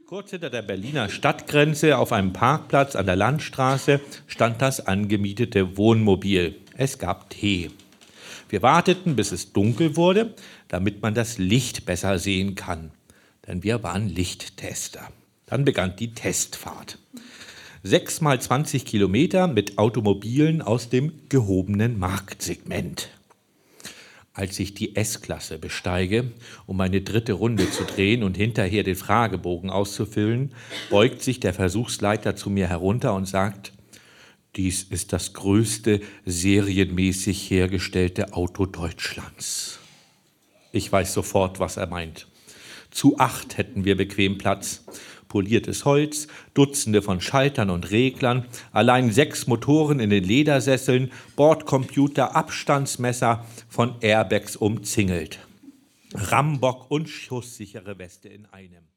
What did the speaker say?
Kurz hinter der Berliner Stadtgrenze auf einem Parkplatz an der Landstraße stand das angemietete Wohnmobil. Es gab Tee. Wir warteten, bis es dunkel wurde, damit man das Licht besser sehen kann. Denn wir waren Lichttester. Dann begann die Testfahrt. 6 mal 20 Kilometer mit Automobilen aus dem gehobenen Marktsegment. Als ich die S-Klasse besteige, um meine dritte Runde zu drehen und hinterher den Fragebogen auszufüllen, beugt sich der Versuchsleiter zu mir herunter und sagt: Dies ist das größte serienmäßig hergestellte Auto Deutschlands. Ich weiß sofort, was er meint. Zu 8 hätten wir bequem Platz. Poliertes Holz, Dutzende von Schaltern und Reglern, allein 6 Motoren in den Ledersesseln, Bordcomputer, Abstandsmesser, von Airbags umzingelt. Rambock und schusssichere Weste in einem.